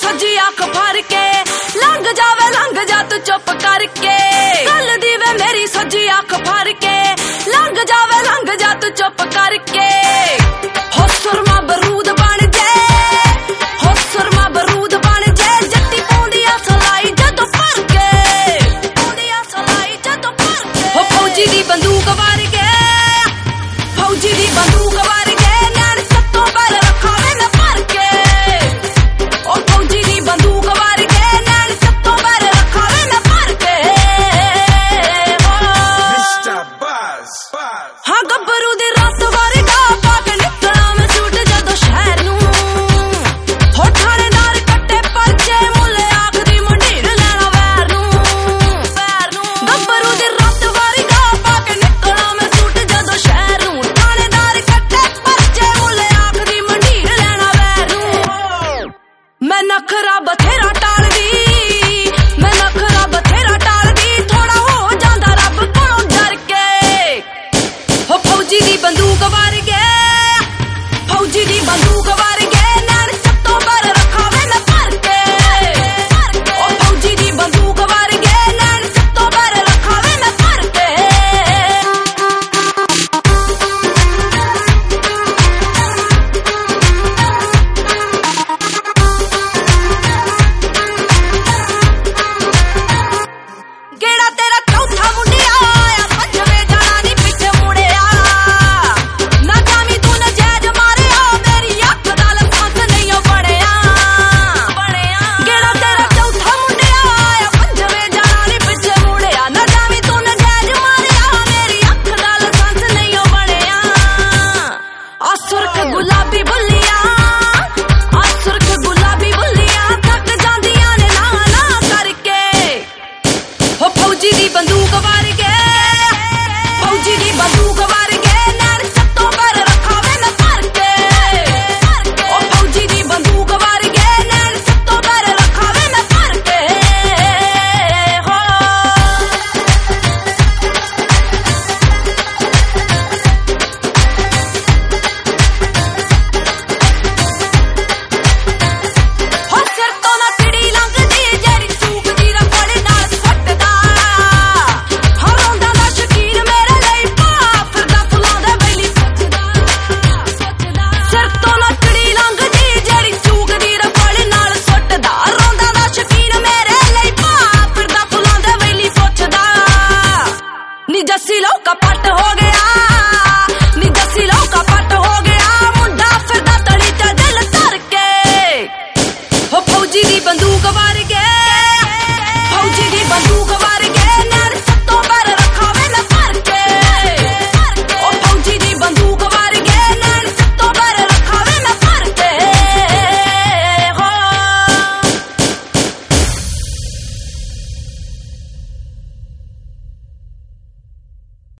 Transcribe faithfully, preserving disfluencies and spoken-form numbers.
सजी अख भर के लंघ जावे लंघ जा तू चुप करके गल दी वे मेरी सजी अख भर के लंघ जावे लंघ जा तू चुप करके हो सुरमा बरूद बन जे हो सुरमा बरूद बन जे जट्टी पौंदिया सलाई जदों भर के पौंदिया सलाई जदों भर के हो फौजी दी बंदूक वार के फौजी दी बंदूक वार के नैन सत्तों पर रखावे न भर के ओ फौजी दी बंदूक वार के नैन सत्तों पर रखावे न भर के मिस्टर बस बस हाँ गब्बरू दी रात वर्गा पाके निकला मैं सूट जदों शहर नूं हो थानेदार कट्टे परचे मुल्ले आखदी मंडीर लैना वैर नूं वैर नूं गब्बरू दी रात वर्गा पाके निकला मैं सूट जदों शहर नूं थानेदार कट्टे परचे मुल्ले आखदी मंडीर लैना वैर नूं मैं नखरा बथेरा टालदी